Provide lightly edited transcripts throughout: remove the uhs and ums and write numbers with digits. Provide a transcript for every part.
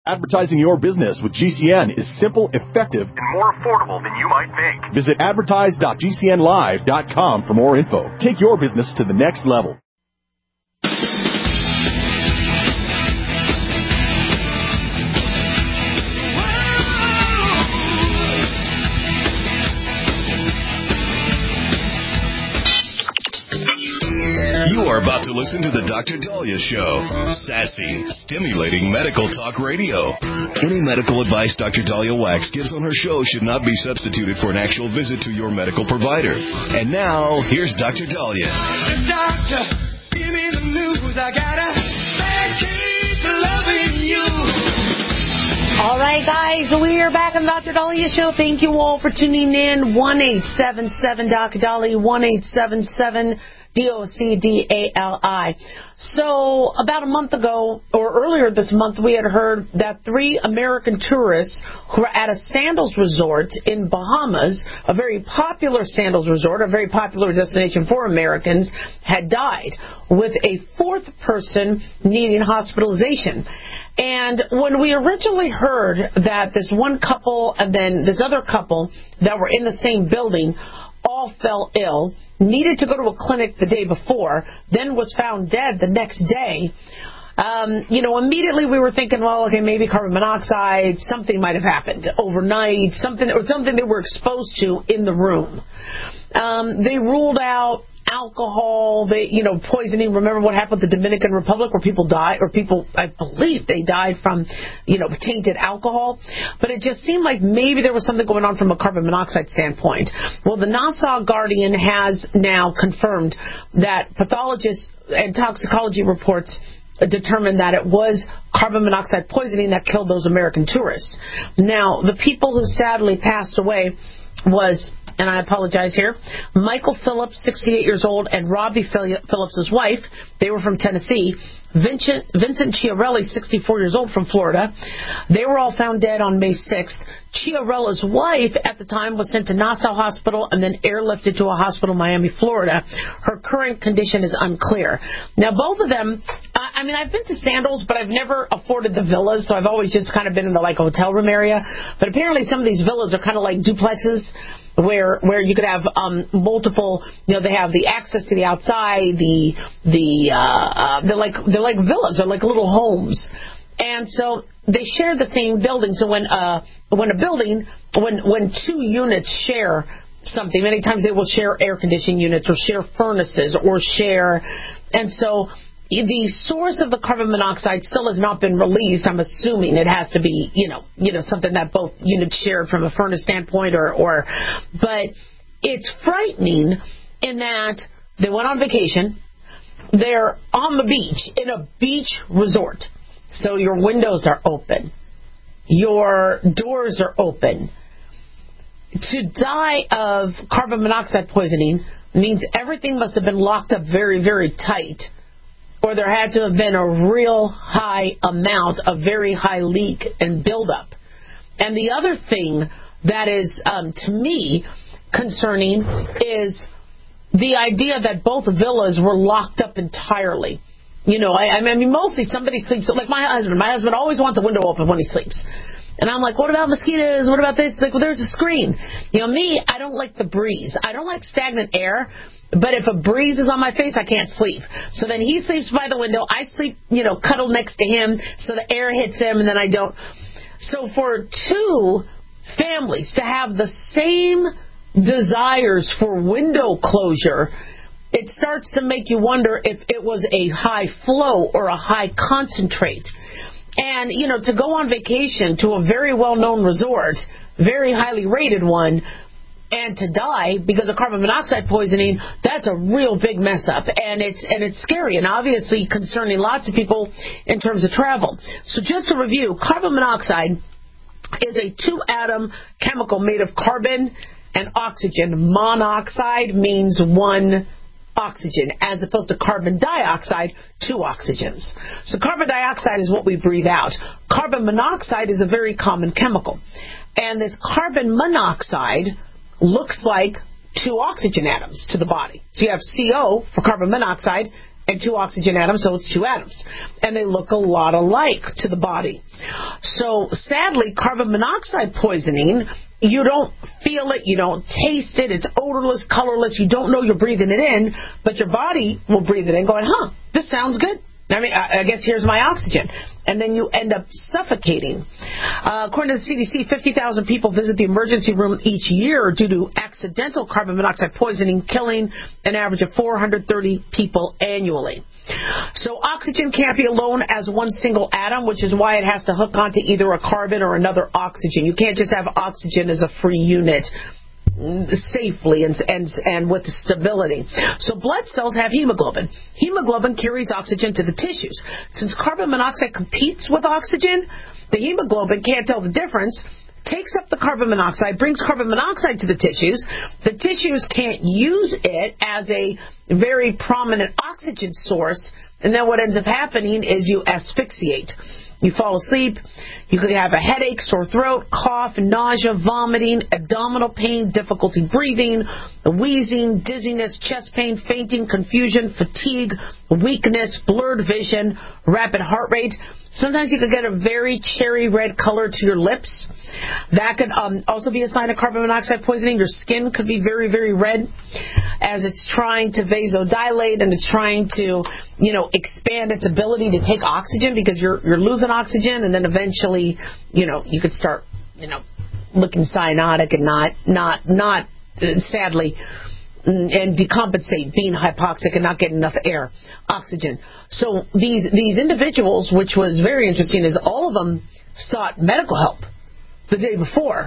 Advertising your business with GCN is simple, effective, and more affordable than you might think. Visit advertise.gcnlive.com for more info. Take your business to the next level. You are about to listen to the Dr. Daliah Show. Sassy, stimulating medical talk radio. Any medical advice Dr. Daliah Wax gives on her show should not be substituted for an actual visit to your medical provider. And now, here's Dr. Daliah. Doctor, give me the news. I gotta keep loving you. All right, guys, we are back on the Dr. Daliah Show. Thank you all for tuning in. 1-877 Dr. Daliah, 1-877 DOCDALI. So about a month ago, or earlier this month, we had heard that 3 American tourists who were at a sandals resort in Bahamas, a very popular sandals resort, a very popular destination for Americans, had died, with a 4th person needing hospitalization. And when we originally heard that this one couple and then this other couple that were in the same building all fell ill, needed to go to a clinic the day before, then was found dead the next day, immediately we were thinking, well, okay, maybe carbon monoxide, something might have happened overnight, something they were exposed to in the room. They ruled out alcohol, poisoning. Remember what happened with the Dominican Republic where people died, or people, I believe they died from, tainted alcohol. But it just seemed like maybe there was something going on from a carbon monoxide standpoint. Well, the Nassau Guardian has now confirmed that pathologists and toxicology reports determined that it was carbon monoxide poisoning that killed those American tourists. Now, the people who sadly passed away was, and I apologize here, Michael Phillips, 68 years old, and Robbie Phillips' wife. They were from Tennessee. Vincent Chiarelli, 64 years old, from Florida. They were all found dead on May 6th. Chiarella's wife at the time was sent to Nassau Hospital and then airlifted to a hospital in Miami, Florida. Her current condition is unclear. Now, both of them, I've been to Sandals, but I've never afforded the villas, so I've always just kind of been in the hotel room area. But apparently some of these villas are kind of like duplexes, where you could have multiple, they have the access to the outside, they're like villas, they're like little homes. And so they share the same building. So when 2 units share something, many times they will share air conditioning units or share furnaces or share, and so the source of the carbon monoxide still has not been released. I'm assuming it has to be, something that both units shared from a furnace standpoint but it's frightening in that they went on vacation. They're on the beach, in a beach resort. So your windows are open. Your doors are open. To die of carbon monoxide poisoning means everything must have been locked up very, very tight, or there had to have been a real high amount of very high leak and buildup. And the other thing that is, to me, concerning is the idea that both villas were locked up entirely. Mostly somebody sleeps, like my husband. My husband always wants a window open when he sleeps. And I'm like, what about mosquitoes? What about this? It's like, well, there's a screen. Me, I don't like the breeze. I don't like stagnant air. But if a breeze is on my face, I can't sleep. So then he sleeps by the window. I sleep, cuddle next to him so the air hits him and then I don't. So for 2 families to have the same desires for window closure, it starts to make you wonder if it was a high flow or a high concentrate. And, to go on vacation to a very well-known resort, very highly rated one, and to die because of carbon monoxide poisoning, that's a real big mess up. And it's scary and obviously concerning lots of people in terms of travel. So just to review, carbon monoxide is a 2-atom chemical made of carbon and oxygen. Monoxide means 1 oxygen, as opposed to carbon dioxide, 2 oxygens. So carbon dioxide is what we breathe out. Carbon monoxide is a very common chemical. And this carbon monoxide looks like 2 oxygen atoms to the body. So you have CO for carbon monoxide and 2 oxygen atoms, so it's 2 atoms. And they look a lot alike to the body. So sadly, carbon monoxide poisoning, you don't feel it, you don't taste it, it's odorless, colorless, you don't know you're breathing it in, but your body will breathe it in going, this sounds good. I guess here's my oxygen. And then you end up suffocating. According to the CDC, 50,000 people visit the emergency room each year due to accidental carbon monoxide poisoning, killing an average of 430 people annually. So oxygen can't be alone as one single atom, which is why it has to hook onto either a carbon or another oxygen. You can't just have oxygen as a free unit safely and with stability. So blood cells have hemoglobin. Hemoglobin carries oxygen to the tissues. Since carbon monoxide competes with oxygen, the hemoglobin can't tell the difference, takes up the carbon monoxide, brings carbon monoxide to the tissues. The tissues can't use it as a very prominent oxygen source, and then what ends up happening is you asphyxiate. You fall asleep, you could have a headache, sore throat, cough, nausea, vomiting, abdominal pain, difficulty breathing, wheezing, dizziness, chest pain, fainting, confusion, fatigue, weakness, blurred vision, rapid heart rate. Sometimes you could get a very cherry red color to your lips. That could also be a sign of carbon monoxide poisoning. Your skin could be very, very red as it's trying to vasodilate and it's trying to, expand its ability to take oxygen because you're losing oxygen, and then eventually, you could start, looking cyanotic and not sadly, and decompensate, being hypoxic and not getting enough oxygen. So these individuals, which was very interesting, is all of them sought medical help the day before.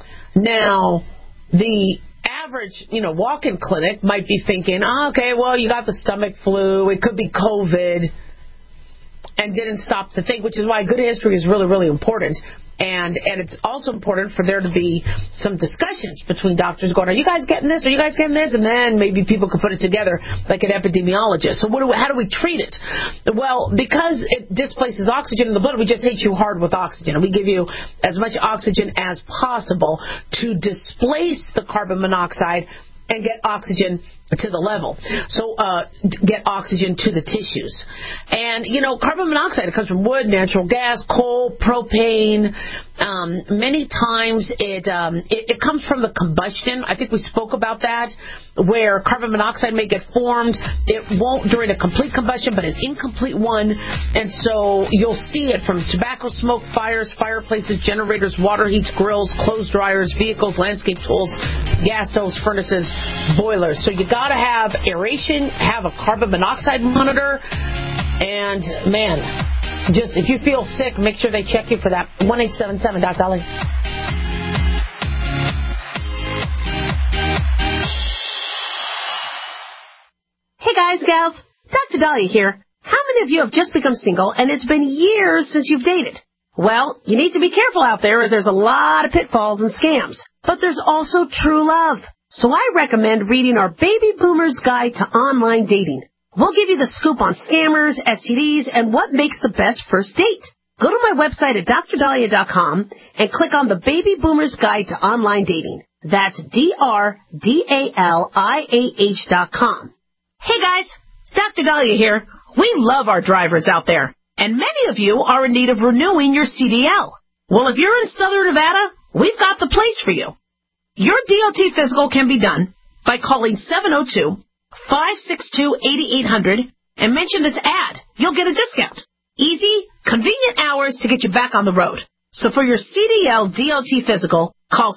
Now, the average, walk-in clinic might be thinking, okay, well, you got the stomach flu, it could be COVID, and didn't stop to think, which is why good history is really, really important. And it's also important for there to be some discussions between doctors going, are you guys getting this? Are you guys getting this? And then maybe people can put it together like an epidemiologist. So how do we treat it? Well, because it displaces oxygen in the blood, we just hit you hard with oxygen. And we give you as much oxygen as possible to displace the carbon monoxide and get oxygen to the level. So get oxygen to the tissues. And, carbon monoxide, it comes from wood, natural gas, coal, propane. Many times it comes from the combustion. I think we spoke about that, where carbon monoxide may get formed. It won't during a complete combustion, but an incomplete one. And so you'll see it from tobacco smoke, fires, fireplaces, generators, water heats, grills, clothes dryers, vehicles, landscape tools, gas stoves, furnaces, boilers. So you got to have aeration, have a carbon monoxide monitor, and just if you feel sick, make sure they check you for that. 1-877-DOC-DOLLY. Hey guys, gals, Dr. Dahlia here. How many of you have just become single and it's been years since you've dated? Well, you need to be careful out there as there's a lot of pitfalls and scams. But there's also true love. So I recommend reading our Baby Boomer's Guide to Online Dating. We'll give you the scoop on scammers, STDs, and what makes the best first date. Go to my website at drdahlia.com and click on the Baby Boomer's Guide to Online Dating. That's DRDALIAH.com. Hey guys, Dr. Dahlia here. We love our drivers out there, and many of you are in need of renewing your CDL. Well, if you're in Southern Nevada, we've got the place for you. Your DOT physical can be done by calling 702-562-8800 and mention this ad. You'll get a discount. Easy, convenient hours to get you back on the road. So for your CDL DOT physical, call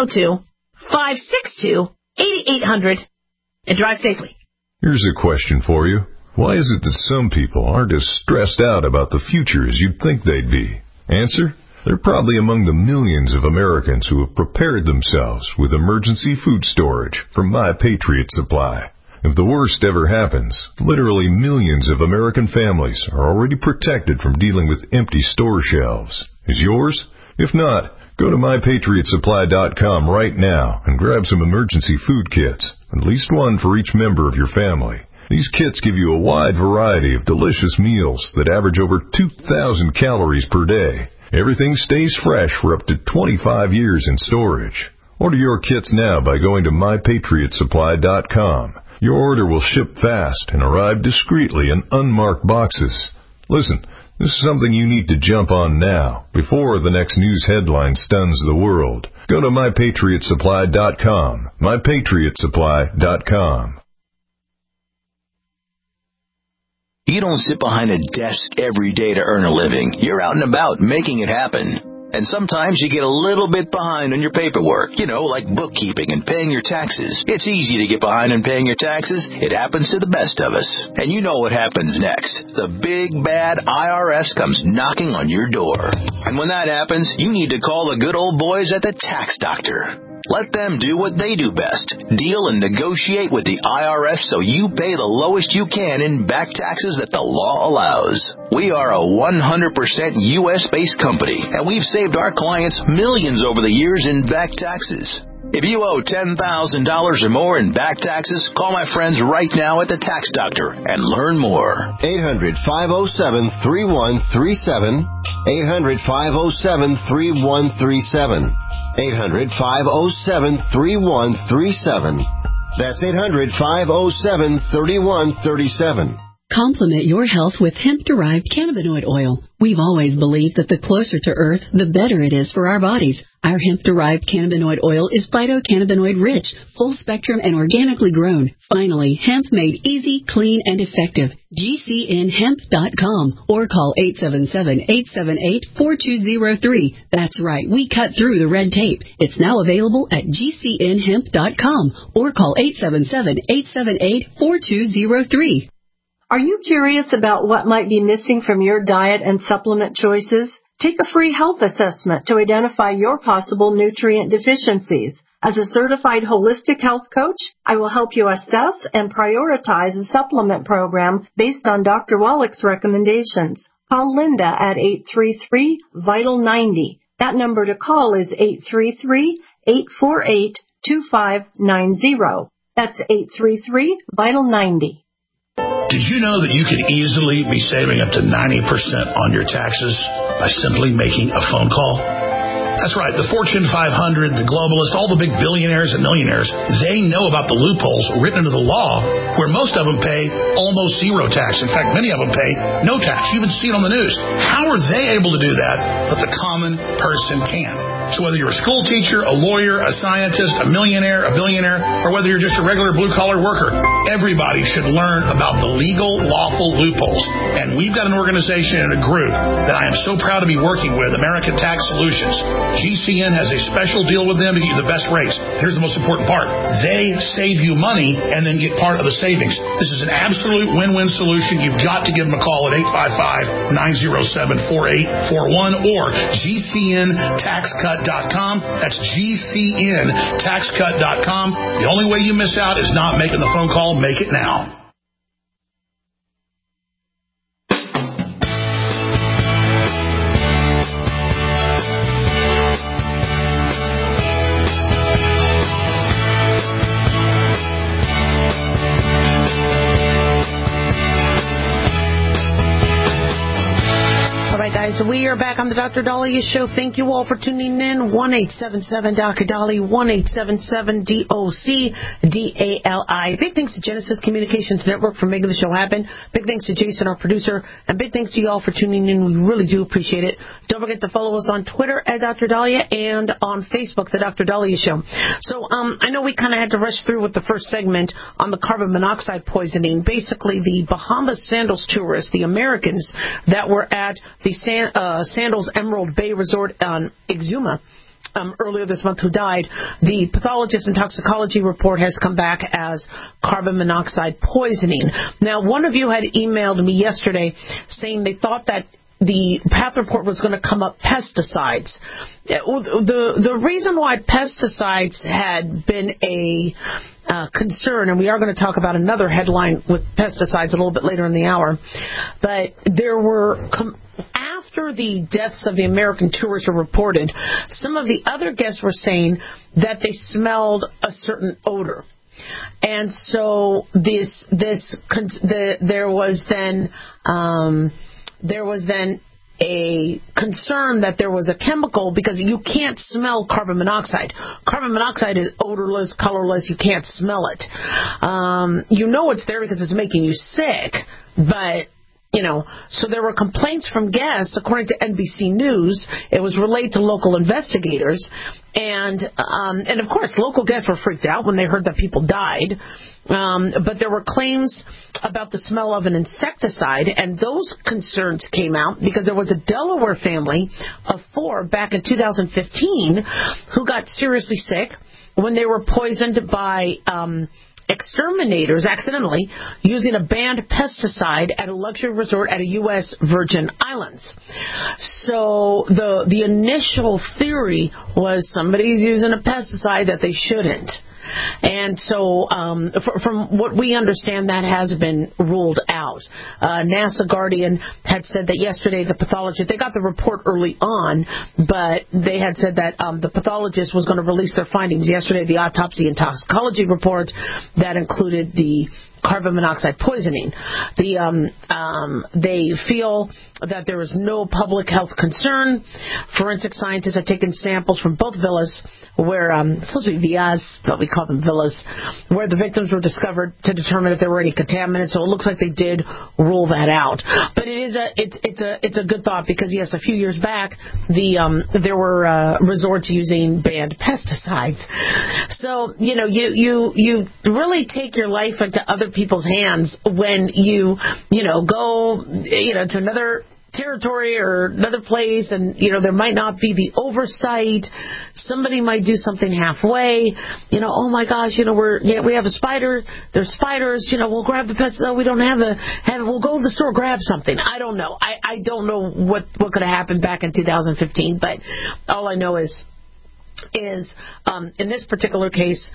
702-562-8800 and drive safely. Here's a question for you. Why is it that some people aren't as stressed out about the future as you'd think they'd be? Answer? They're probably among the millions of Americans who have prepared themselves with emergency food storage from My Patriot Supply. If the worst ever happens, literally millions of American families are already protected from dealing with empty store shelves. Is yours? If not, go to MyPatriotSupply.com right now and grab some emergency food kits, at least one for each member of your family. These kits give you a wide variety of delicious meals that average over 2,000 calories per day. Everything stays fresh for up to 25 years in storage. Order your kits now by going to MyPatriotSupply.com. Your order will ship fast and arrive discreetly in unmarked boxes. Listen, this is something you need to jump on now, before the next news headline stuns the world. Go to MyPatriotSupply.com. MyPatriotSupply.com. You don't sit behind a desk every day to earn a living. You're out and about making it happen. And sometimes you get a little bit behind on your paperwork, like bookkeeping and paying your taxes. It's easy to get behind on paying your taxes. It happens to the best of us. And you know what happens next. The big, bad IRS comes knocking on your door. And when that happens, you need to call the good old boys at the Tax Doctor. Let them do what they do best. Deal and negotiate with the IRS so you pay the lowest you can in back taxes that the law allows. We are a 100% U.S.-based company, and we've saved our clients millions over the years in back taxes. If you owe $10,000 or more in back taxes, call my friends right now at the Tax Doctor and learn more. 800-507-3137. 800-507-3137. 800-507-3137. That's 800-507-3137. Complement your health with hemp-derived cannabinoid oil. We've always believed that the closer to Earth, the better it is for our bodies. Our hemp-derived cannabinoid oil is phytocannabinoid-rich, full-spectrum, and organically grown. Finally, hemp made easy, clean, and effective. GCNhemp.com or call 877-878-4203. That's right, we cut through the red tape. It's now available at GCNhemp.com or call 877-878-4203. Are you curious about what might be missing from your diet and supplement choices? Take a free health assessment to identify your possible nutrient deficiencies. As a certified holistic health coach, I will help you assess and prioritize a supplement program based on Dr. Wallach's recommendations. Call Linda at 833-VITAL-90. That number to call is 833-848-2590. That's 833-VITAL-90. Did you know that you could easily be saving up to 90% on your taxes by simply making a phone call? That's right. The Fortune 500, the globalists, all the big billionaires and millionaires, they know about the loopholes written into the law where most of them pay almost zero tax. In fact, many of them pay no tax. You even see it on the news. How are they able to do that, but the common person can? So whether you're a school teacher, a lawyer, a scientist, a millionaire, a billionaire, or whether you're just a regular blue-collar worker, everybody should learn about the legal, lawful loopholes. And we've got an organization and a group that I am so proud to be working with, American Tax Solutions. GCN has a special deal with them to get you the best rates. Here's the most important part. They save you money and then get part of the savings. This is an absolute win-win solution. You've got to give them a call at 855-907-4841 or GCNTaxCut.com. That's GCNTaxCut.com. The only way you miss out is not making the phone call. Make it now. Guys, we are back on the Dr. Dahlia Show. Thank you all for tuning in. 1-877-Dr. 1-877-DOC-DALI. Big thanks to Genesis Communications Network for making the show happen. Big thanks to Jason, our producer. And big thanks to you all for tuning in. We really do appreciate it. Don't forget to follow us on Twitter at Dr. Dahlia and on Facebook, The Dr. Dahlia Show. So I know we kind of had to rush through with the first segment on the carbon monoxide poisoning. Basically, the Bahamas Sandals tourists, the Americans that were at the Sandals Emerald Bay Resort on Exuma earlier this month who died, the pathologist and toxicology report has come back as carbon monoxide poisoning. Now, one of you had emailed me yesterday saying they thought that the path report was going to come up pesticides. The reason why pesticides had been a concern, and we are going to talk about another headline with pesticides a little bit later in the hour, but there were after the deaths of the American tourists were reported, some of the other guests were saying that they smelled a certain odor. And so there was then a concern that there was a chemical, because you can't smell carbon monoxide. Carbon monoxide is odorless, colorless. You can't smell it. You know it's there because it's making you sick, but so there were complaints from guests. According to NBC News, it was relayed to local investigators, and of course, local guests were freaked out when they heard that people died. But there were claims about the smell of an insecticide, and those concerns came out because there was a Delaware family of 4 back in 2015 who got seriously sick when they were poisoned by exterminators accidentally using a banned pesticide at a luxury resort at a U.S. Virgin Islands. So the initial theory was somebody's using a pesticide that they shouldn't. And so from what we understand, that has been ruled out. NASA Guardian had said that yesterday the pathologist, they got the report early on, but they had said that the pathologist was going to release their findings yesterday, the autopsy and toxicology report that included the carbon monoxide poisoning. They feel that there is no public health concern. Forensic scientists have taken samples from both villas, where it's supposed to be villas, but we call them villas, where the victims were discovered to determine if there were any contaminants. So it looks like they did rule that out. But it's a good thought, because yes, a few years back there were resorts using banned pesticides. So you really take your life into other people's hands when you go to another territory or another place, and there might not be the oversight. Somebody might do something halfway. Oh my gosh, we have a spider. There's spiders. We'll grab the pesticide. We don't have we'll go to the store, grab something. I don't know. I don't know what could have happened back in 2015, but all I know is in this particular case,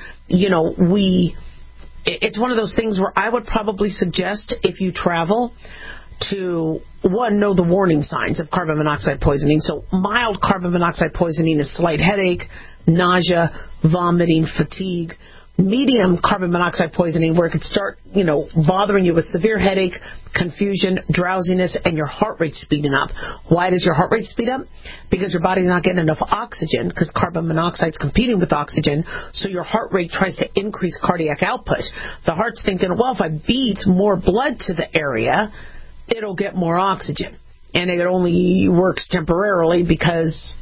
it's one of those things where I would probably suggest, if you travel, to, one, know the warning signs of carbon monoxide poisoning. So mild carbon monoxide poisoning is slight headache, nausea, vomiting, fatigue. Medium carbon monoxide poisoning, where it could start, bothering you with severe headache, confusion, drowsiness, and your heart rate speeding up. Why does your heart rate speed up? Because your body's not getting enough oxygen, because carbon monoxide is competing with oxygen, so your heart rate tries to increase cardiac output. The heart's thinking, well, if I beat more blood to the area, it'll get more oxygen. And it only works temporarily because,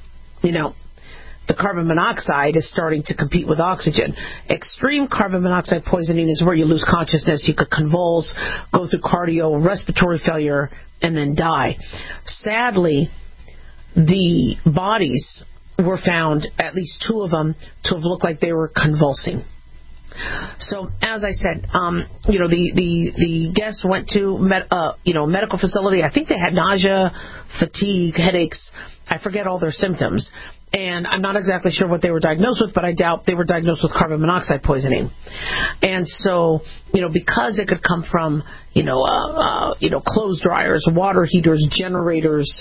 the carbon monoxide is starting to compete with oxygen. Extreme carbon monoxide poisoning is where you lose consciousness. You could convulse, go through cardiorespiratory failure, and then die. Sadly, the bodies were found, at least 2 of them, to have looked like they were convulsing. So, as I said, the guests went to medical facility. I think they had nausea, fatigue, headaches. I forget all their symptoms. And I'm not exactly sure what they were diagnosed with, but I doubt they were diagnosed with carbon monoxide poisoning. And so, because it could come from, clothes dryers, water heaters, generators,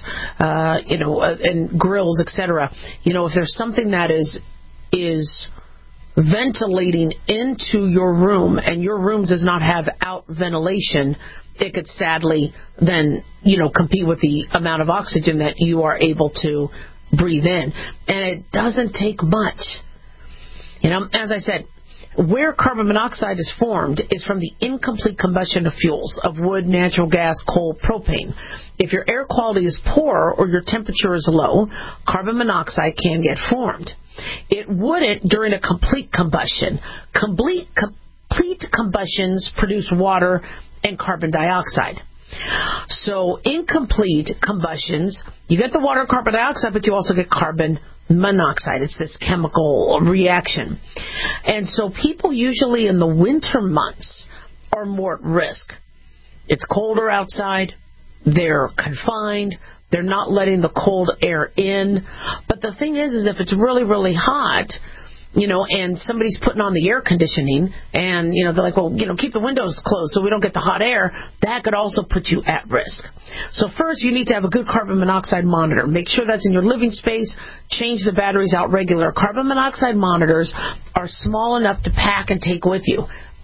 and grills, etc. If there's something that is ventilating into your room, and your room does not have out ventilation, it could sadly then, compete with the amount of oxygen that you are able to breathe in. And it doesn't take much. As I said, where carbon monoxide is formed is from the incomplete combustion of fuels, of wood, natural gas, coal, propane. If your air quality is poor or your temperature is low, carbon monoxide can get formed. It wouldn't during a complete combustion. Complete combustions produce water and carbon dioxide. So incomplete combustions, you get the water and carbon dioxide, but you also get carbon monoxide. It's this chemical reaction. And so people usually in the winter months are more at risk. It's colder outside. They're confined. They're not letting the cold air in. But the thing is if it's really, really hot, and somebody's putting on the air conditioning, and, they're like, well, keep the windows closed so we don't get the hot air, that could also put you at risk. So first, you need to have a good carbon monoxide monitor. Make sure that's in your living space. Change the batteries out regular. Carbon monoxide monitors are small enough to pack and take with you.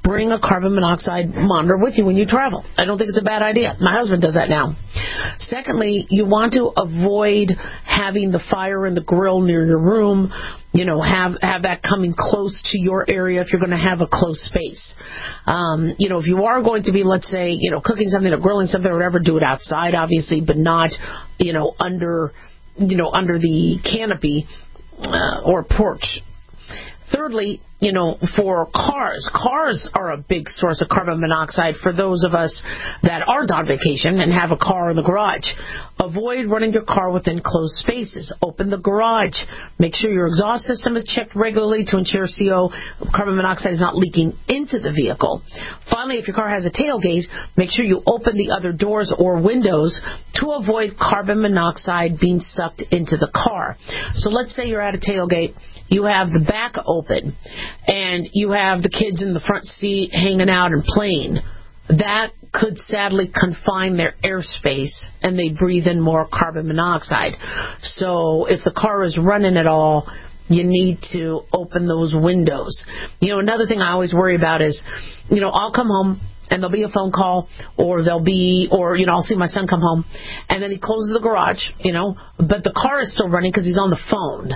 bring a carbon monoxide monitor with you when you travel. I don't think it's a bad idea. My husband does that now. Secondly, you want to avoid having the fire in the grill near your room. Have that coming close to your area if you're going to have a close space. If you are going to be, let's say, cooking something or grilling something or whatever, do it outside, obviously, but not, under the canopy or porch. Thirdly, for cars are a big source of carbon monoxide for those of us that aren't on vacation and have a car in the garage. Avoid running your car within closed spaces. Open the garage. Make sure your exhaust system is checked regularly to ensure carbon monoxide is not leaking into the vehicle. Finally, if your car has a tailgate, make sure you open the other doors or windows to avoid carbon monoxide being sucked into the car. So let's say you're at a tailgate. You have the back open, and you have the kids in the front seat hanging out and playing. That could sadly confine their airspace, and they breathe in more carbon monoxide. So if the car is running at all, you need to open those windows. Another thing I always worry about is, I'll come home, and there'll be a phone call, or I'll see my son come home, and then he closes the garage, but the car is still running because he's on the phone.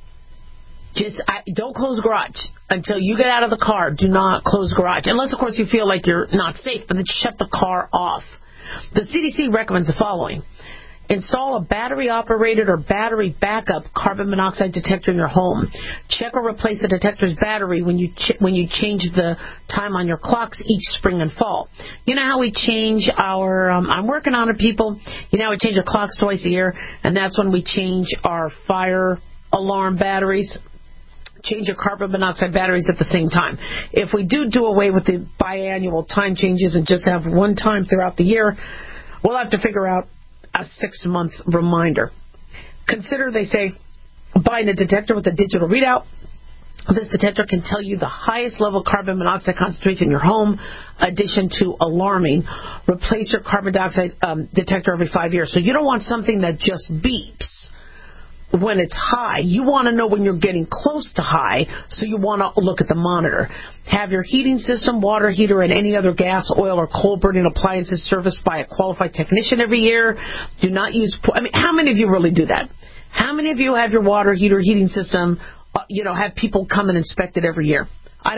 Don't close the garage until you get out of the car. Do not close the garage. Unless, of course, you feel like you're not safe, but then shut the car off. The CDC recommends the following. Install a battery-operated or battery backup carbon monoxide detector in your home. Check or replace the detector's battery when you change the time on your clocks each spring and fall. You know how we change our, I'm working on it, people. We change our clocks twice a year, and that's when we change our fire alarm batteries. Change your carbon monoxide batteries at the same time. If we do away with the biannual time changes and just have one time throughout the year, we'll have to figure out a 6-month reminder. Consider, they say, buying a detector with a digital readout. This detector can tell you the highest level carbon monoxide concentration in your home, addition to alarming. Replace your carbon dioxide detector every 5 years. So you don't want something that just beeps when it's high. You want to know when you're getting close to high, so you want to look at the monitor. Have your heating system, water heater, and any other gas, oil, or coal-burning appliances serviced by a qualified technician every year. Do not use... how many of you really do that? How many of you have your water heater, heating system, have people come and inspect it every year? I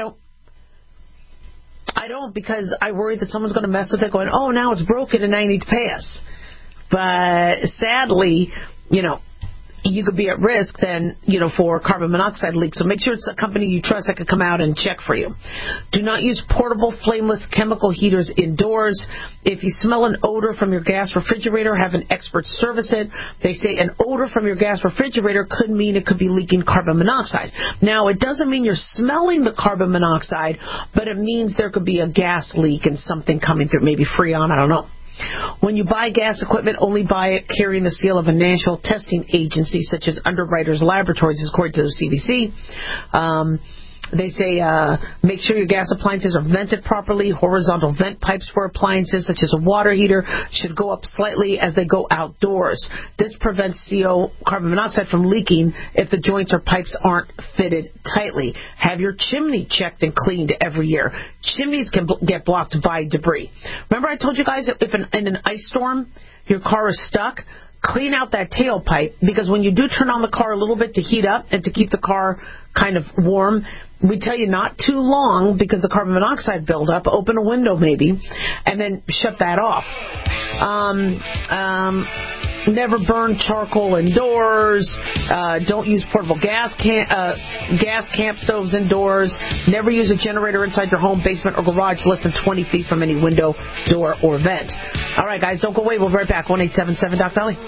don't, because I worry that someone's going to mess with it going, oh, now it's broken and now you need to pay us. But sadly, you could be at risk then, for carbon monoxide leaks. So make sure it's a company you trust that can come out and check for you. Do not use portable flameless chemical heaters indoors. If you smell an odor from your gas refrigerator, have an expert service it. They say an odor from your gas refrigerator could mean it could be leaking carbon monoxide. Now, it doesn't mean you're smelling the carbon monoxide, but it means there could be a gas leak and something coming through, maybe Freon, I don't know. When you buy gas equipment, only buy it carrying the seal of a national testing agency, such as Underwriters Laboratories, according to the CDC. They say make sure your gas appliances are vented properly. Horizontal vent pipes for appliances, such as a water heater, should go up slightly as they go outdoors. This prevents CO, carbon monoxide, from leaking if the joints or pipes aren't fitted tightly. Have your chimney checked and cleaned every year. Chimneys can get blocked by debris. Remember I told you guys if in an ice storm your car is stuck, clean out that tailpipe, because when you do turn on the car a little bit to heat up and to keep the car kind of warm, we tell you not too long because the carbon monoxide buildup. Open a window maybe, and then shut that off. Never burn charcoal indoors. Don't use portable gas camp stoves indoors. Never use a generator inside your home, basement, or garage less than 20 feet from any window, door, or vent. All right, guys, don't go away. We'll be right back. 1-877-DOC-DOLLY.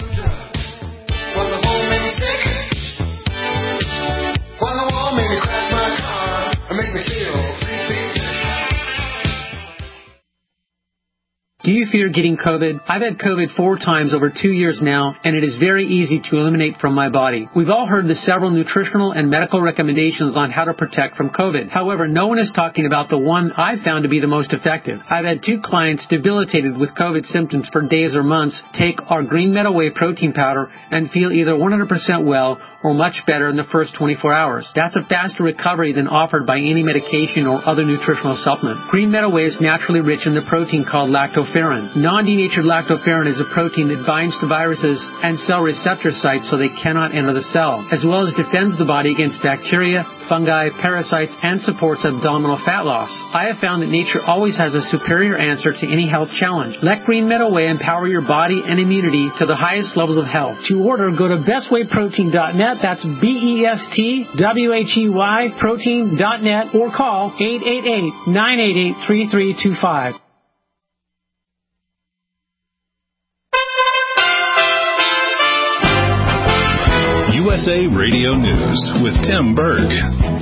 Do you fear getting COVID? I've had COVID 4 times over 2 years now, and it is very easy to eliminate from my body. We've all heard the several nutritional and medical recommendations on how to protect from COVID. However, no one is talking about the one I've found to be the most effective. I've had 2 clients debilitated with COVID symptoms for days or months take our Green Meadow Whey protein powder and feel either 100% well or much better in the first 24 hours. That's a faster recovery than offered by any medication or other nutritional supplement. Green Meadow Whey is naturally rich in the protein called lactoferrin. Non-denatured lactoferrin is a protein that binds to viruses and cell receptor sites so they cannot enter the cell, as well as defends the body against bacteria, fungi, parasites, and supports abdominal fat loss. I have found that nature always has a superior answer to any health challenge. Let Green Meadow Whey empower your body and immunity to the highest levels of health. To order, go to bestwayprotein.net. That's BESTWHEY protein.net or call 888-988-3325. USA Radio News with Tim Berg.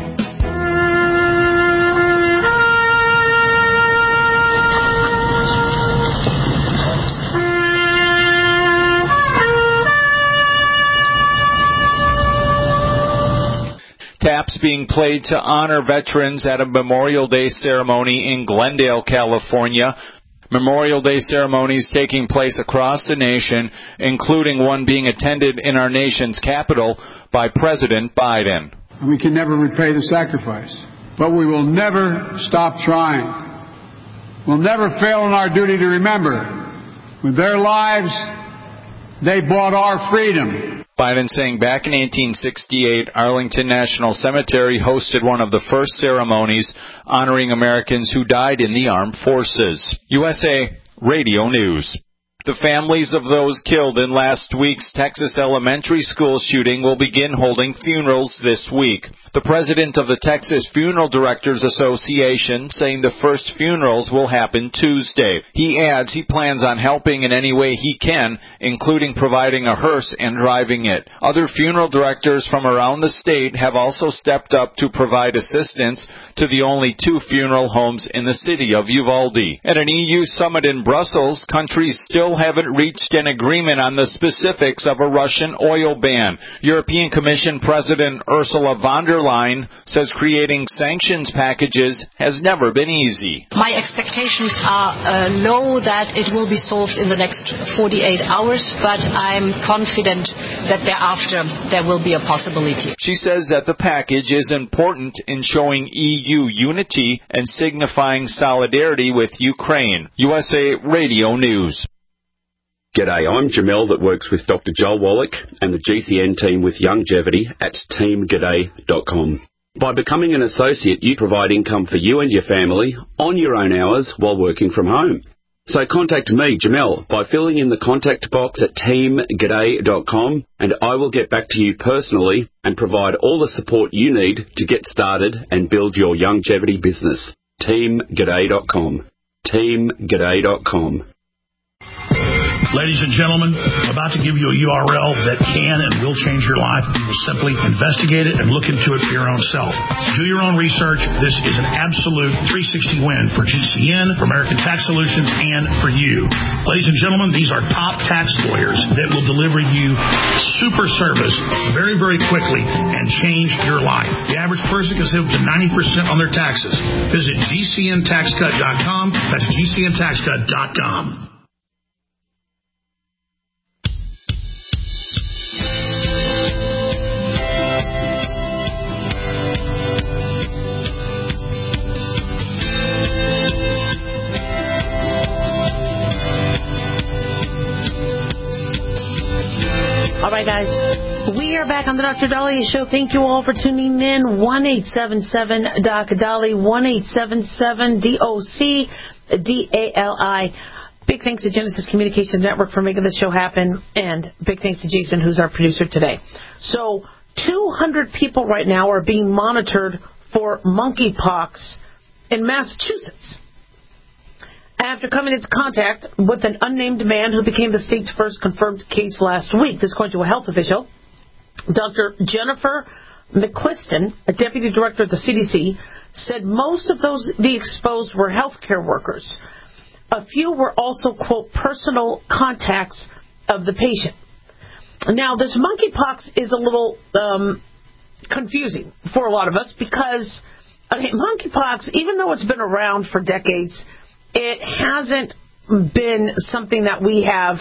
Taps being played to honor veterans at a Memorial Day ceremony in Glendale, California. Memorial Day ceremonies taking place across the nation, including one being attended in our nation's capital by President Biden. We can never repay the sacrifice, but we will never stop trying. We'll never fail in our duty to remember. With their lives, they bought our freedom. Biden saying back in 1868, Arlington National Cemetery hosted one of the first ceremonies honoring Americans who died in the armed forces. USA Radio News. The families of those killed in last week's Texas elementary school shooting will begin holding funerals this week. The president of the Texas Funeral Directors Association saying the first funerals will happen Tuesday. He adds he plans on helping in any way he can, including providing a hearse and driving it. Other funeral directors from around the state have also stepped up to provide assistance to the only 2 funeral homes in the city of Uvalde. At an EU summit in Brussels, countries still haven't reached an agreement on the specifics of a Russian oil ban. European Commission President Ursula von der Leyen says creating sanctions packages has never been easy. My expectations are low that it will be solved in the next 48 hours, but I'm confident that thereafter there will be a possibility. She says that the package is important in showing EU unity and signifying solidarity with Ukraine. USA Radio News. G'day, I'm Jamel that works with Dr. Joel Wallach and the GCN team with Longevity at teamg'day.com. By becoming an associate, you provide income for you and your family on your own hours while working from home. So contact me, Jamel, by filling in the contact box at teamg'day.com and I will get back to you personally and provide all the support you need to get started and build your longevity business. teamg'day.com. teamg'day.com. Ladies and gentlemen, I'm about to give you a URL that can and will change your life. You will simply investigate it and look into it for your own self. Do your own research. This is an absolute 360 win for GCN, for American Tax Solutions, and for you. Ladies and gentlemen, these are top tax lawyers that will deliver you super service very, very quickly and change your life. The average person can save up to 90% on their taxes. Visit GCNTaxCut.com. That's GCNTaxCut.com. All right, guys. We are back on the Dr. Daliah Show. Thank you all for tuning in. 1-877-DOC-DALI, 1-877-DOC-DALI. Big thanks to Genesis Communications Network for making this show happen, and big thanks to Jason, who's our producer today. So 200 people right now are being monitored for monkeypox in Massachusetts after coming into contact with an unnamed man who became the state's first confirmed case last week. This according to a health official. Dr. Jennifer McQuiston, a deputy director at the CDC, said most of the exposed were healthcare workers. A few were also, quote, personal contacts of the patient. Now, this monkeypox is a little confusing for a lot of us because monkeypox, even though it's been around for decades, it hasn't been something that we have,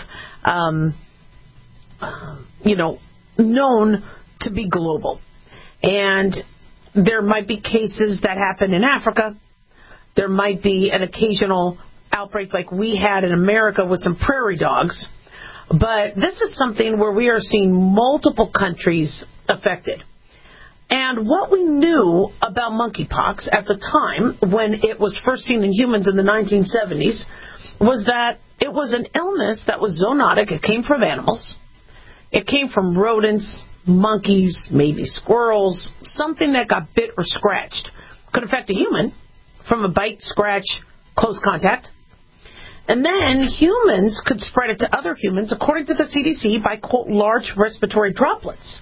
known to be global. And there might be cases that happen in Africa. There might be an occasional outbreak like we had in America with some prairie dogs. But this is something where we are seeing multiple countries affected. And what we knew about monkeypox at the time, when it was first seen in humans in the 1970s, was that it was an illness that was zoonotic. It came from animals. It came from rodents, monkeys, maybe squirrels, something that got bit or scratched. Could affect a human from a bite, scratch, close contact. And then humans could spread it to other humans, according to the CDC, by, quote, large respiratory droplets.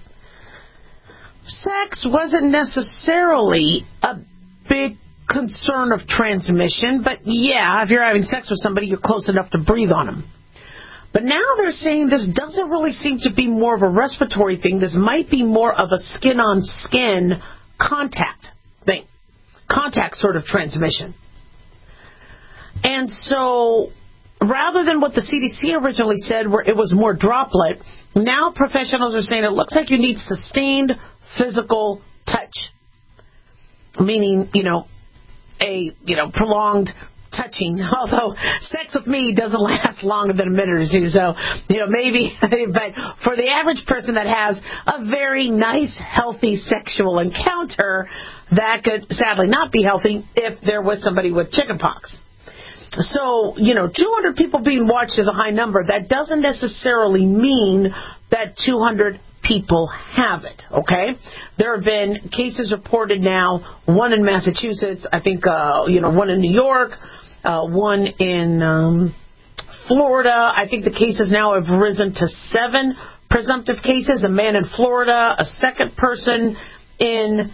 Sex wasn't necessarily a big concern of transmission, but yeah, if you're having sex with somebody, you're close enough to breathe on them. But now they're saying this doesn't really seem to be more of a respiratory thing. This might be more of a skin-on-skin contact thing, contact sort of transmission. And so rather than what the CDC originally said, where it was more droplet, now professionals are saying it looks like you need sustained physical touch, meaning, prolonged touching, although sex with me doesn't last longer than a minute or two, so, maybe, but for the average person that has a very nice, healthy sexual encounter, that could sadly not be healthy if there was somebody with chickenpox. So, 200 people being watched is a high number. That doesn't necessarily mean that 200 people have it, okay? There have been cases reported now, one in Massachusetts, I think, one in New York, one in Florida. I think the cases now have risen to 7 presumptive cases, a man in Florida, a second person in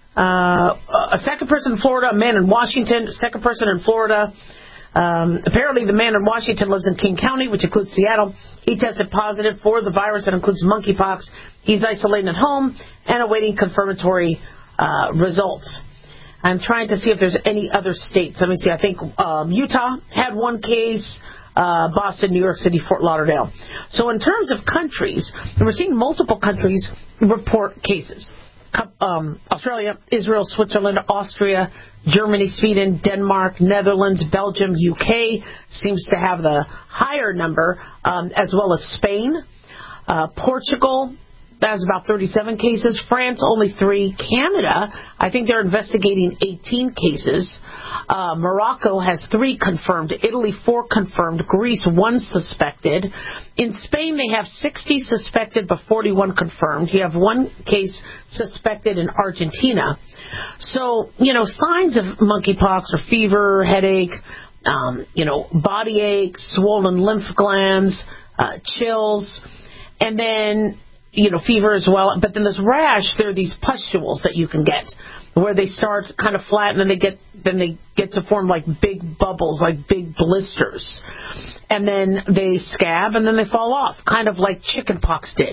Florida, a man in Washington, a second person in Florida. Apparently the man in Washington lives in King County, which includes Seattle. He tested positive for the virus that includes monkeypox. He's isolated at home and awaiting confirmatory results. I'm trying to see if there's any other states. Let me see. I think Utah had one case, Boston, New York City, Fort Lauderdale. So in terms of countries, we're seeing multiple countries report cases. Australia, Israel, Switzerland, Austria, Germany, Sweden, Denmark, Netherlands, Belgium, UK seems to have the higher number, as well as Spain. Portugal has about 37 cases. France, only 3. Canada, I think they're investigating 18 cases. Morocco has 3 confirmed. Italy, 4 confirmed. Greece, 1 suspected. In Spain, they have 60 suspected, but 41 confirmed. You have 1 case suspected in Argentina. So, signs of monkeypox are fever, headache, body aches, swollen lymph glands, chills, and then, fever as well. But then this rash, there are these pustules that you can get where they start kind of flat and then they get to form like big bubbles, like big blisters. And then they scab and then they fall off, kind of like chickenpox did.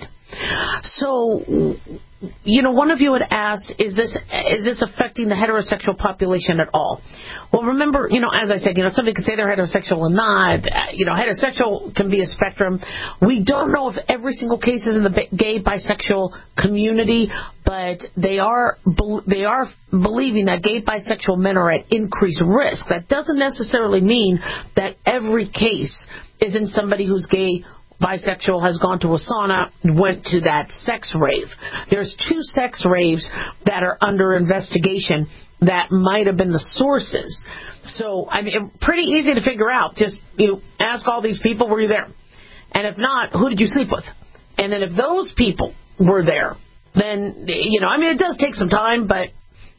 So, one of you had asked, is this affecting the heterosexual population at all? Well, remember, as I said, somebody could say they're heterosexual or not. Heterosexual can be a spectrum. We don't know if every single case is in the gay bisexual community, but they are believing that gay bisexual men are at increased risk. That doesn't necessarily mean that every case is in somebody who's gay, bisexual, has gone to a sauna, went to that sex rave. There's 2 sex raves that are under investigation that might have been the sources. So, pretty easy to figure out. Just, ask all these people, were you there? And if not, who did you sleep with? And then if those people were there, then, it does take some time, but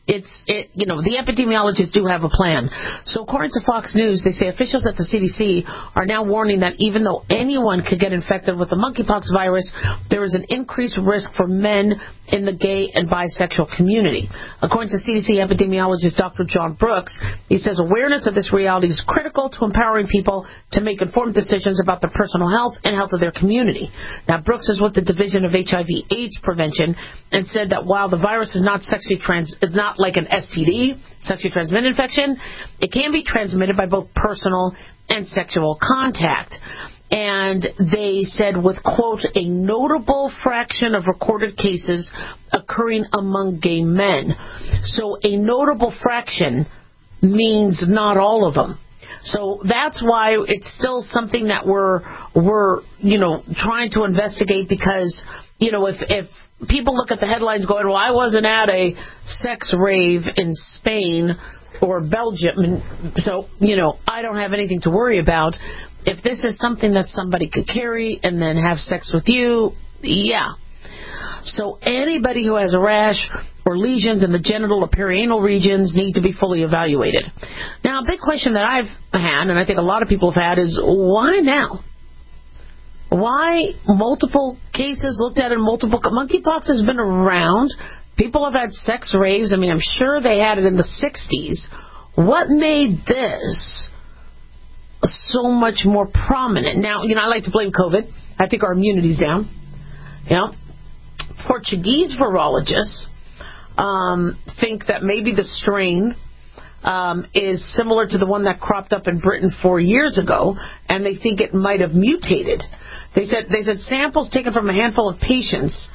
the epidemiologists do have a plan. So according to Fox News, they say officials at the CDC are now warning that even though anyone could get infected with the monkeypox virus, there is an increased risk for men in the gay and bisexual community. According to CDC epidemiologist Dr. John Brooks, he says awareness of this reality is critical to empowering people to make informed decisions about their personal health and health of their community. Now, Brooks is with the Division of HIV/AIDS Prevention and said that while the virus is not not like an STD, sexually transmitted infection, it can be transmitted by both personal and sexual contact. And they said with, quote, a notable fraction of recorded cases occurring among gay men. So a notable fraction means not all of them. So that's why it's still something that we're trying to investigate, because, if people look at the headlines going, well, I wasn't at a sex rave in Spain or Belgium, so, I don't have anything to worry about. If this is something that somebody could carry and then have sex with you, yeah. So anybody who has a rash or lesions in the genital or perianal regions need to be fully evaluated. Now, a big question that I've had, and I think a lot of people have had, is why now? Why multiple cases looked at in multiple... Monkeypox has been around. People have had sex raves. I mean, I'm sure they had it in the 60s. What made this so much more prominent? Now, I like to blame COVID. I think our immunity's down. Portuguese virologists think that maybe the strain is similar to the one that cropped up in Britain 4 years ago, and they think it might have mutated. They said samples taken from a handful of patients,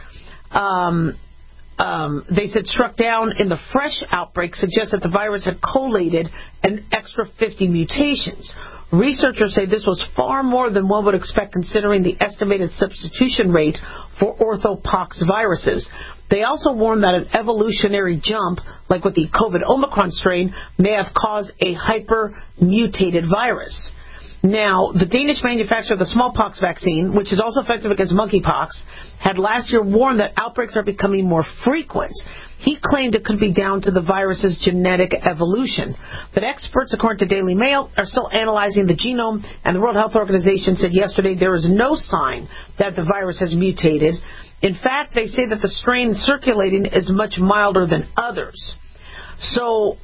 they said struck down in the fresh outbreak suggest that the virus had collated an extra 50 mutations. Researchers say this was far more than one would expect considering the estimated substitution rate for orthopox viruses. They also warned that an evolutionary jump, like with the COVID Omicron strain, may have caused a hyper-mutated virus. Now, the Danish manufacturer of the smallpox vaccine, which is also effective against monkeypox, had last year warned that outbreaks are becoming more frequent. He claimed it could be down to the virus's genetic evolution. But experts, according to Daily Mail, are still analyzing the genome, and the World Health Organization said yesterday there is no sign that the virus has mutated. In fact, they say that the strain circulating is much milder than others. So,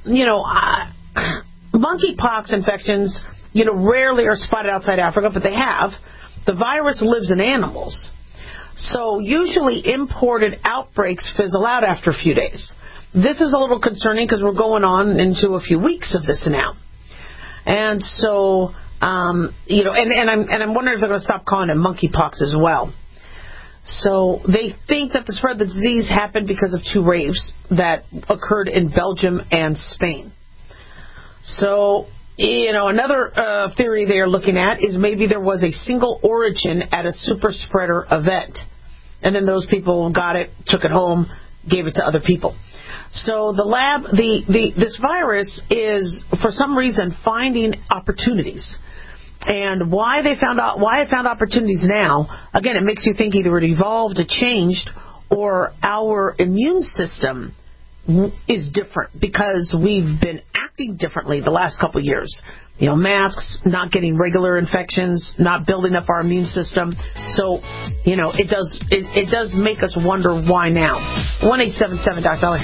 monkeypox infections, rarely are spotted outside Africa, but they have. The virus lives in animals. So usually imported outbreaks fizzle out after a few days. This is a little concerning because we're going on into a few weeks of this now. And so, and I'm wondering if they're going to stop calling it monkeypox as well. So they think that the spread of the disease happened because of 2 raves that occurred in Belgium and Spain. So, another theory they are looking at is maybe there was a single origin at a super spreader event. And then those people got it, took it home, gave it to other people. So the lab, this virus is, for some reason, finding opportunities. And why it found opportunities now, again, it makes you think either it evolved, it changed, or our immune system is different because we've been acting differently the last couple of years. Masks, not getting regular infections, not building up our immune system. So, it does make us wonder why now. 1-877-DOC-DOLLAR.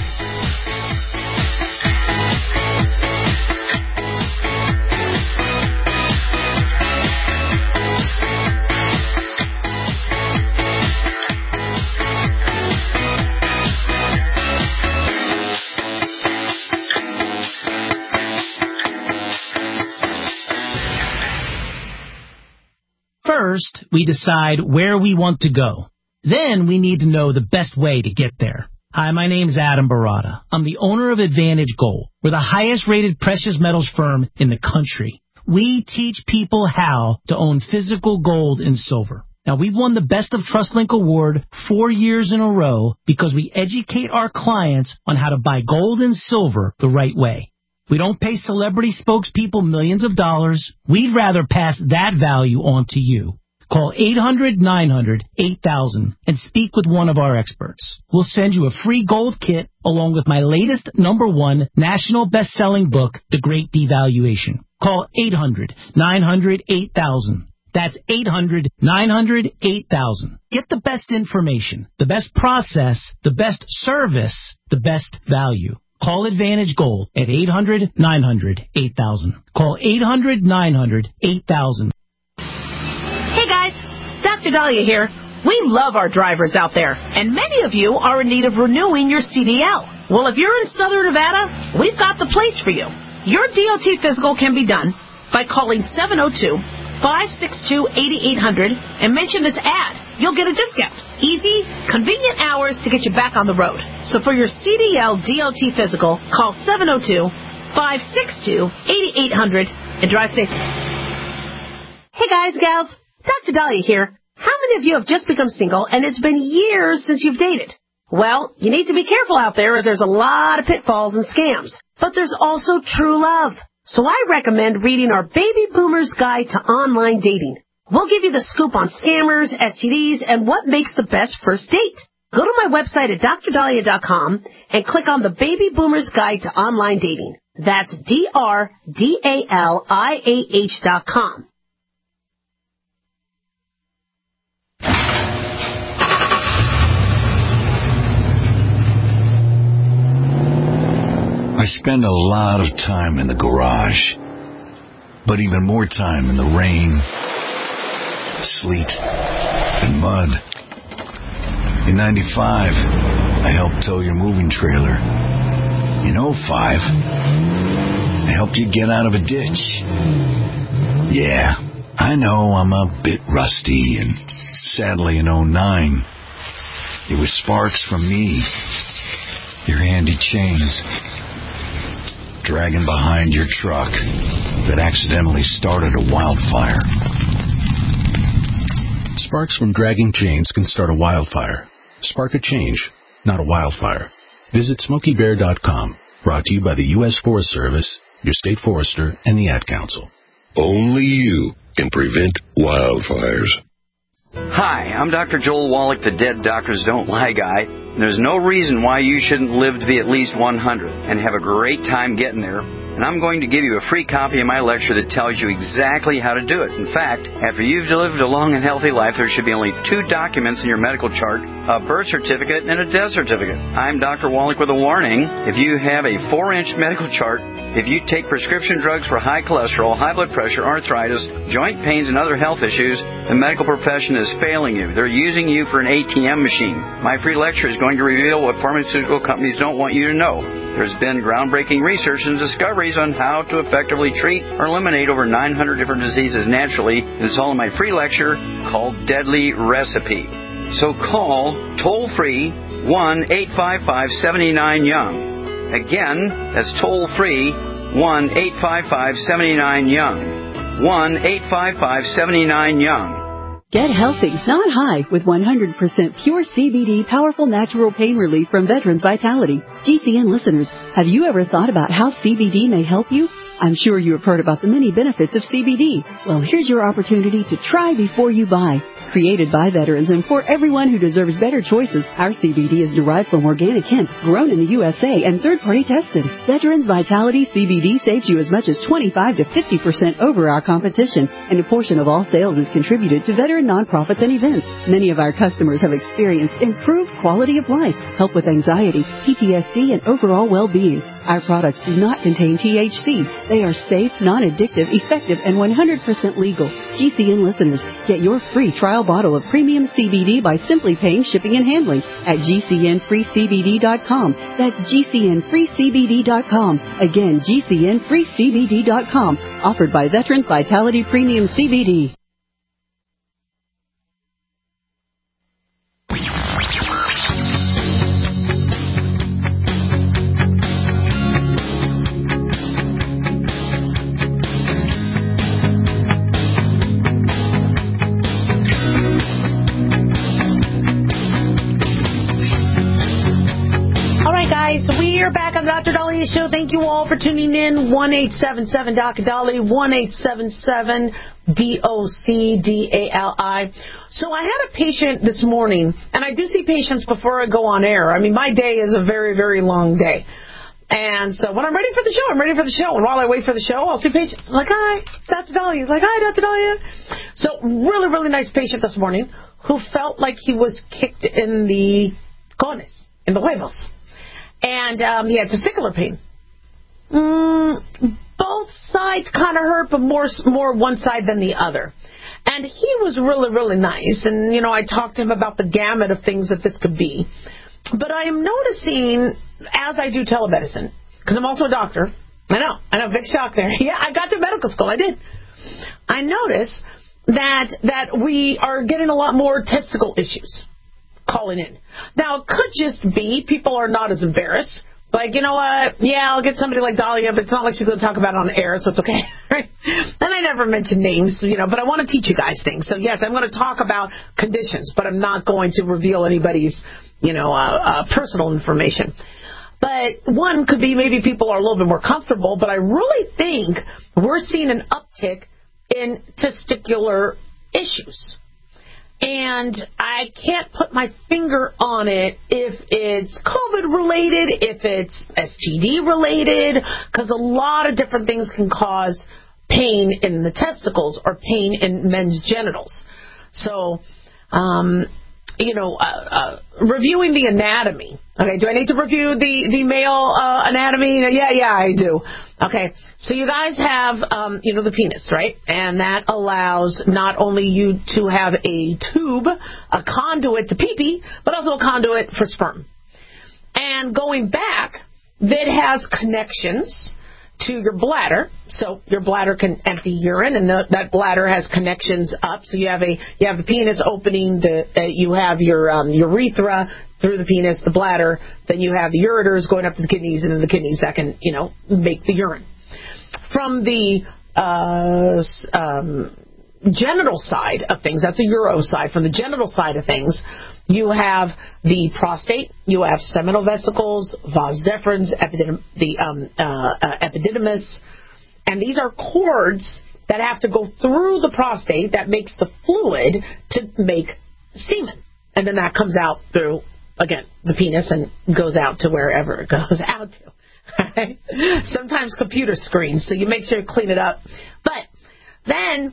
First, we decide where we want to go. Then we need to know the best way to get there. Hi, my name's Adam Barada. I'm the owner of Advantage Gold. We're the highest rated precious metals firm in the country. We teach people how to own physical gold and silver. Now, we've won the Best of TrustLink Award 4 years in a row because we educate our clients on how to buy gold and silver the right way. We don't pay celebrity spokespeople millions of dollars. We'd rather pass that value on to you. Call 800-900-8000 and speak with one of our experts. We'll send you a free gold kit along with my latest #1 national best-selling book, The Great Devaluation. Call 800-900-8000. That's 800-900-8000. Get the best information, the best process, the best service, the best value. Call Advantage Gold at 800-900-8000. Call 800-900-8000. Hey guys, Dr. Dahlia here. We love our drivers out there, and many of you are in need of renewing your CDL. Well, if you're in Southern Nevada, we've got the place for you. Your DOT physical can be done by calling 702-562-8800 and mention this ad. You'll get a discount. Easy, convenient hours to get you back on the road. So for your CDL DOT physical, call 702-562-8800 and drive safe. Hey guys, gals, Dr. Dahlia here. How many of you have just become single and it's been years since you've dated? Well, you need to be careful out there as there's a lot of pitfalls and scams. But there's also true love. So I recommend reading our Baby Boomer's Guide to Online Dating. We'll give you the scoop on scammers, STDs, and what makes the best first date. Go to my website at drdahlia.com and click on the Baby Boomer's Guide to Online Dating. That's DRDALIAH.com. I spend a lot of time in the garage, but even more time in the rain, sleet, and mud. In 95, I helped tow your moving trailer. In 05, I helped you get out of a ditch. Yeah, I know I'm a bit rusty, and sadly in 09, it was sparks from me, your handy chains, dragging behind your truck that accidentally started a wildfire. Sparks from dragging chains can start a wildfire. Spark a change, not a wildfire. Visit SmokeyBear.com. Brought to you by the U.S. Forest Service, your state forester, and the Ad Council. Only you can prevent wildfires. Hi, I'm Dr. Joel Wallach, the Dead Doctors Don't Lie guy. There's no reason why you shouldn't live to be at least 100 and have a great time getting there. And I'm going to give you a free copy of my lecture that tells you exactly how to do it. In fact, after you've lived a long and healthy life, there should be only 2 documents in your medical chart, a birth certificate and a death certificate. I'm Dr. Wallach with a warning. If you have a 4-inch medical chart, if you take prescription drugs for high cholesterol, high blood pressure, arthritis, joint pains, and other health issues, the medical profession is failing you. They're using you for an ATM machine. My free lecture is going to reveal what pharmaceutical companies don't want you to know. There's been groundbreaking research and discoveries on how to effectively treat or eliminate over 900 different diseases naturally. It's all in my free lecture called Deadly Recipe. So call toll-free 1-855-79-YOUNG. Again, that's toll-free 1-855-79-YOUNG. 1-855-79-YOUNG. Get healthy, not high, with 100% pure CBD powerful natural pain relief from Veterans Vitality. GCN listeners, have you ever thought about how CBD may help you? I'm sure you have heard about the many benefits of CBD. Well, here's your opportunity to try before you buy. Created by veterans and for everyone who deserves better choices, our CBD is derived from organic hemp, grown in the USA, and third-party tested. Veterans Vitality CBD saves you as much as 25 to 50% over our competition, and a portion of all sales is contributed to veteran nonprofits and events. Many of our customers have experienced improved quality of life, help with anxiety, PTSD, and overall well-being. Our products do not contain THC. They are safe, non-addictive, effective, and 100% legal. GCN listeners, get your free trial bottle of premium CBD by simply paying shipping and handling at GCNFreeCBD.com. That's GCNFreeCBD.com. Again, GCNFreeCBD.com. Offered by Veterans Vitality Premium CBD. We are back on the Dr. Daliah Show. Thank you all for tuning in. 1-877-Dr. Dali, 1-877-DOCDALI. So I had a patient this morning, and I do see patients before I go on air. I mean, my day is a very, very long day. And so when I'm ready for the show, I'm ready for the show. And while I wait for the show, I'll see patients. I'm like, hi, Dr. Daliah. Like, hi, Dr. Daliah. So really, really nice patient this morning who felt like he was kicked in the cojones, in the huevos. And he had testicular pain. Both sides kind of hurt, but more one side than the other. And he was really, really nice. And, you know, I talked to him about the gamut of things that this could be. But I am noticing, as I do telemedicine, because I'm also a doctor. I know, big shock there. Yeah, I got to medical school. I did. I notice that we are getting a lot more testicle issues calling in. Now, it could just be people are not as embarrassed. Like, you know what? Yeah, I'll get somebody like Daliah, but it's not like she's going to talk about it on air, so it's okay. And I never mention names, you know, but I want to teach you guys things. So, yes, I'm going to talk about conditions, but I'm not going to reveal anybody's, you know, personal information. But one could be maybe people are a little bit more comfortable, but I really think we're seeing an uptick in testicular issues. And I can't put my finger on it if it's COVID-related, if it's STD-related, because a lot of different things can cause pain in the testicles or pain in men's genitals. So, you know, reviewing the anatomy. Okay, do I need to review the male anatomy? Yeah, I do. Okay, so you guys have, you know, the penis, right? And that allows not only you to have a tube, a conduit to pee-pee, but also a conduit for sperm. And going back, that has connections to your bladder, so your bladder can empty urine, and that bladder has connections up. So you have the penis opening, you have your urethra through the penis, the bladder, then you have the ureters going up to the kidneys, and then the kidneys that can, you know, make the urine. From the genital side of things, that's a uro side. From the genital side of things, you have the prostate, you have seminal vesicles, vas deferens, epididymis, and these are cords that have to go through the prostate that makes the fluid to make semen. And then that comes out through, again, the penis and goes out to wherever it goes out to. Right? Sometimes computer screens, so you make sure you clean it up. But then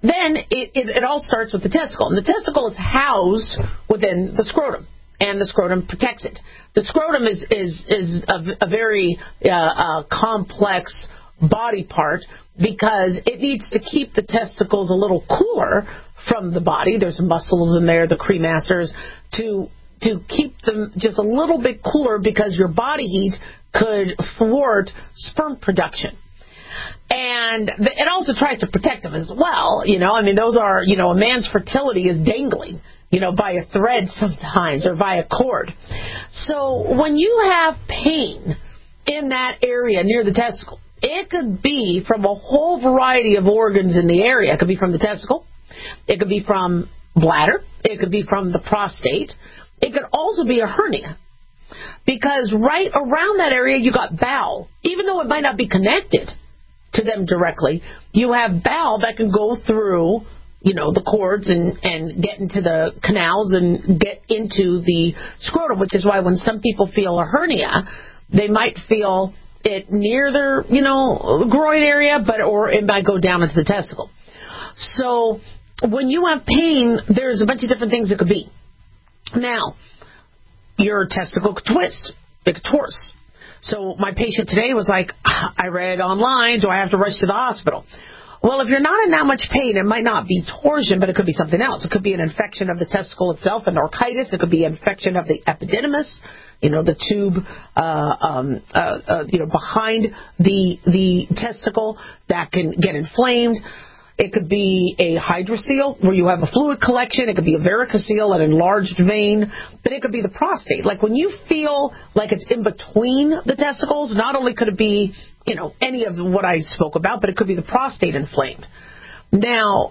it all starts with the testicle. And the testicle is housed within the scrotum, and the scrotum protects it. The scrotum is a very complex body part because it needs to keep the testicles a little cooler from the body. There's muscles in there, the cremasters, to keep them just a little bit cooler because your body heat could thwart sperm production. And it also tries to protect them as well. You know, I mean, those are, you know, a man's fertility is dangling, you know, by a thread sometimes or by a cord. So when you have pain in that area near the testicle, it could be from a whole variety of organs in the area. It could be from the testicle. It could be from bladder. It could be from the prostate. It could also be a hernia. Because right around that area, you got bowel. Even though it might not be connected to them directly, you have bowel that can go through, you know, the cords and get into the canals and get into the scrotum, which is why when some people feel a hernia, they might feel it near their, you know, groin area, or it might go down into the testicle. So when you have pain, there's a bunch of different things it could be. Now, your testicle could twist. It could torse. So my patient today was like, I read online, do I have to rush to the hospital? Well, if you're not in that much pain, it might not be torsion, but it could be something else. It could be an infection of the testicle itself, an orchitis. It could be an infection of the epididymis, you know, the tube, you know, behind the testicle that can get inflamed. It could be a hydrocele where you have a fluid collection. It could be a varicocele, an enlarged vein. But it could be the prostate. Like when you feel like it's in between the testicles, not only could it be, you know, any of what I spoke about, but it could be the prostate inflamed. Now,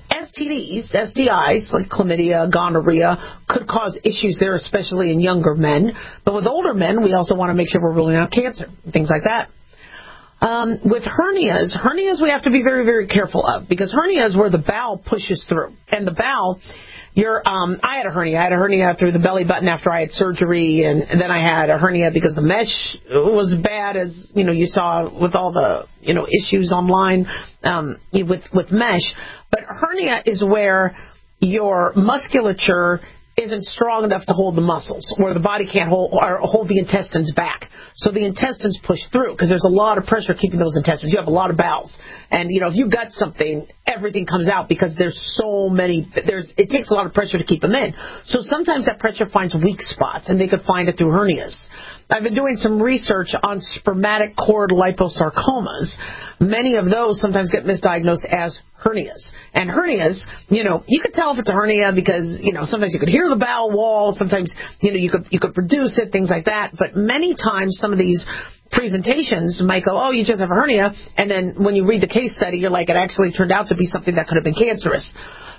STIs, like chlamydia, gonorrhea, could cause issues there, especially in younger men. But with older men, we also want to make sure we're ruling out cancer, things like that. With hernias we have to be very, very careful of, because hernia is where the bowel pushes through. And the bowel, I had a hernia. I had a hernia through the belly button after I had surgery, and then I had a hernia because the mesh was bad, as you saw with all the issues online with mesh. But hernia is where your musculature isn't strong enough to hold the muscles, where the body can't hold the intestines back. So the intestines push through because there's a lot of pressure keeping those intestines. You have a lot of bowels. And, if you gut something, everything comes out because there's so many. It takes a lot of pressure to keep them in. So sometimes that pressure finds weak spots, and they could find it through hernias. I've been doing some research on spermatic cord liposarcomas. Many of those sometimes get misdiagnosed as hernias. And hernias, you could tell if it's a hernia because, sometimes you could hear the bowel wall. Sometimes, you could produce it, things like that. But many times some of these presentations might go, oh, you just have a hernia. And then when you read the case study, you're like, it actually turned out to be something that could have been cancerous.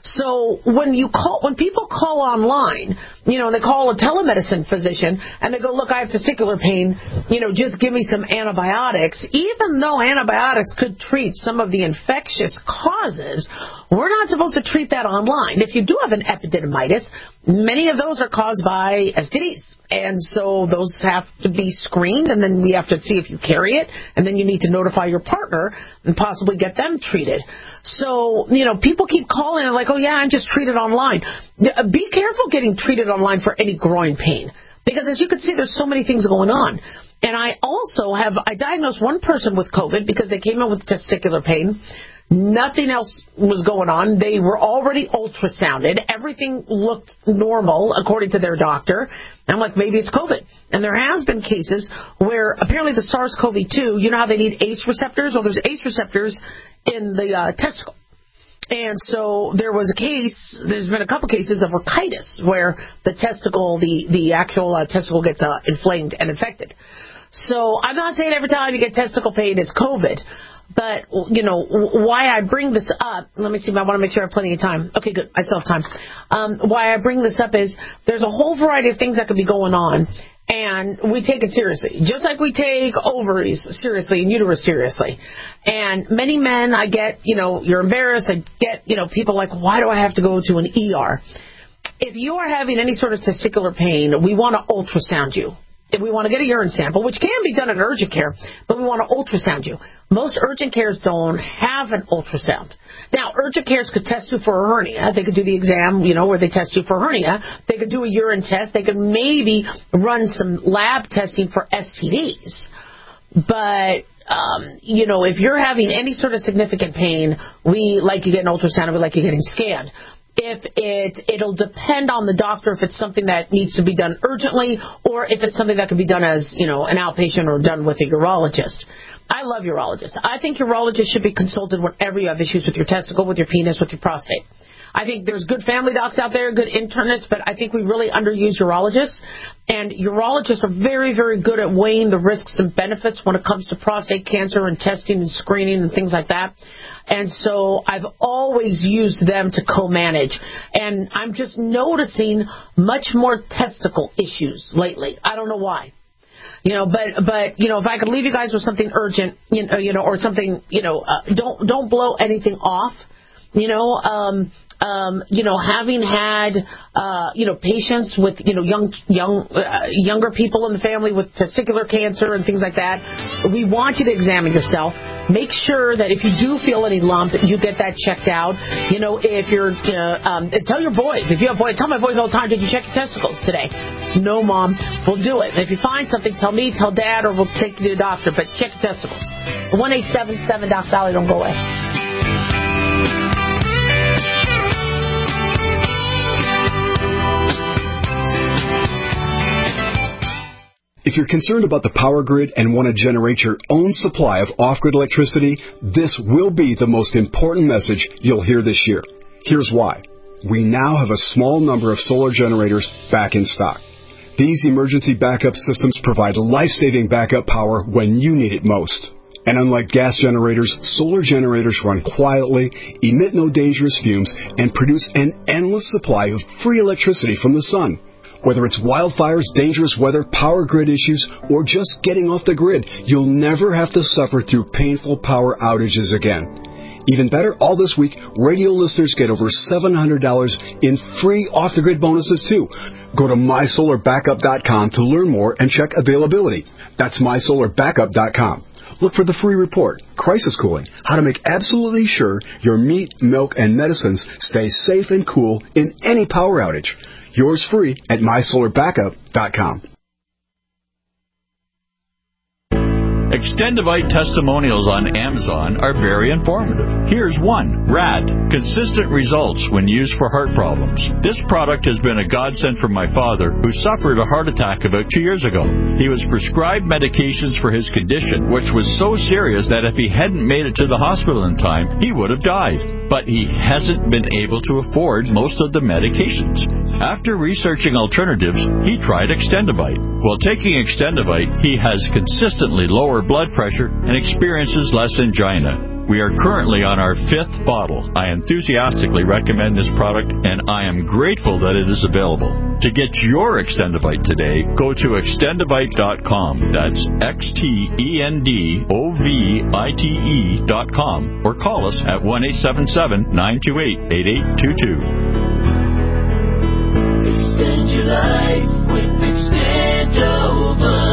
So when people call online, and they call a telemedicine physician and they go, look, I have testicular pain, just give me some antibiotics. Even though antibiotics could treat some of the infectious causes, we're not supposed to treat that online. If you do have an epididymitis, many of those are caused by STDs. And so those have to be screened, and then we have to see if you carry it, and then you need to notify your partner and possibly get them treated. So, people keep calling and like, oh, yeah, I'm just treated online. Be careful getting treated online for any groin pain, because as you can see, there's so many things going on. And I diagnosed one person with COVID because they came in with testicular pain. Nothing else was going on. They were already ultrasounded. Everything looked normal, according to their doctor. I'm like, maybe it's COVID. And there has been cases where apparently the SARS-CoV-2, you know how they need ACE receptors? Well, there's ACE receptors in the testicle. And so there's been a couple cases of orchitis where the testicle, the actual testicle gets inflamed and infected. So I'm not saying every time you get testicle pain it's COVID. But, why I bring this up, let me see, I want to make sure I have plenty of time. Okay, good, I still have time. Why I bring this up is there's a whole variety of things that could be going on, and we take it seriously. Just like we take ovaries seriously and uterus seriously. And many men, I get, you're embarrassed, I get, people like, why do I have to go to an ER? If you are having any sort of testicular pain, we want to ultrasound you. If we want to get a urine sample, which can be done at urgent care, but we want to ultrasound you. Most urgent cares don't have an ultrasound. Now, urgent cares could test you for a hernia. They could do the exam, where they test you for hernia. They could do a urine test. They could maybe run some lab testing for STDs. But, if you're having any sort of significant pain, we like you getting ultrasound, we like you getting scanned. It'll depend on the doctor if it's something that needs to be done urgently or if it's something that can be done as, an outpatient or done with a urologist. I love urologists. I think urologists should be consulted whenever you have issues with your testicle, with your penis, with your prostate. I think there's good family docs out there, good internists, but I think we really underuse urologists. And urologists are very, very good at weighing the risks and benefits when it comes to prostate cancer and testing and screening and things like that. And so I've always used them to co-manage. And I'm just noticing much more testicle issues lately. I don't know why. But if I could leave you guys with something urgent, or something, don't blow anything off. Having had, patients with, younger people in the family with testicular cancer and things like that, we want you to examine yourself. Make sure that if you do feel any lump, you get that checked out. If you're, tell your boys. If you have boys, tell my boys all the time, did you check your testicles today? No, Mom. We'll do it. If you find something, tell me, tell Dad, or we'll take you to the doctor. But check your testicles. 1-877-DOC-SALLY. Don't go away. If you're concerned about the power grid and want to generate your own supply of off-grid electricity, this will be the most important message you'll hear this year. Here's why. We now have a small number of solar generators back in stock. These emergency backup systems provide life-saving backup power when you need it most. And unlike gas generators, solar generators run quietly, emit no dangerous fumes, and produce an endless supply of free electricity from the sun. Whether it's wildfires, dangerous weather, power grid issues, or just getting off the grid, you'll never have to suffer through painful power outages again. Even better, all this week, radio listeners get over $700 in free off-the-grid bonuses, too. Go to MySolarBackup.com to learn more and check availability. That's MySolarBackup.com. Look for the free report, Crisis Cooling, how to make absolutely sure your meat, milk, and medicines stay safe and cool in any power outage. Yours free at MySolarBackup.com. Extendivite testimonials on Amazon are very informative. Here's one. RAD. Consistent results when used for heart problems. This product has been a godsend for my father, who suffered a heart attack about 2 years ago. He was prescribed medications for his condition, which was so serious that if he hadn't made it to the hospital in time, he would have died. But he hasn't been able to afford most of the medications. After researching alternatives, he tried Extendivite. While taking Extendivite, he has consistently lower blood pressure and experiences less angina. We are currently on our 5th bottle. I enthusiastically recommend this product, and I am grateful that it is available. To get your Extendivite today, go to Extendivite.com. That's XTENDOVITE.com, or call us at 1-877-928-8822. Extend your life with Extendovite.